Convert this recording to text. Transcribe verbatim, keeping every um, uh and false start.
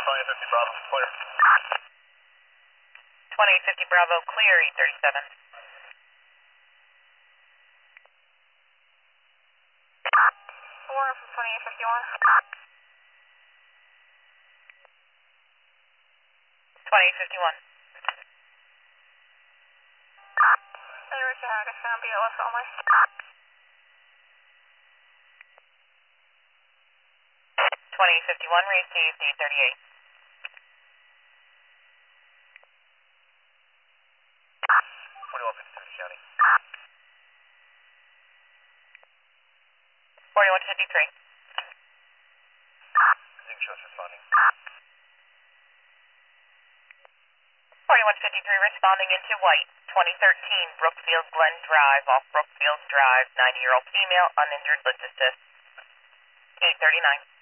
twenty fifty Bravo, clear. twenty fifty Bravo, clear, eight thirty-seven. Four from twenty-eight fifty-one. twenty-eight fifty-one. Hey, Richard Hargis, going to be at left only. twenty-eight fifty-one, received, eight thirty-eight. twenty-one fifty-three, County. forty-one fifty-three. Zing shows responding. forty-one fifty-three responding into white. twenty thirteen Brookfield Glen Drive, off Brookfield Drive, ninety-year-old female, uninjured, lift assist. eight thirty-nine.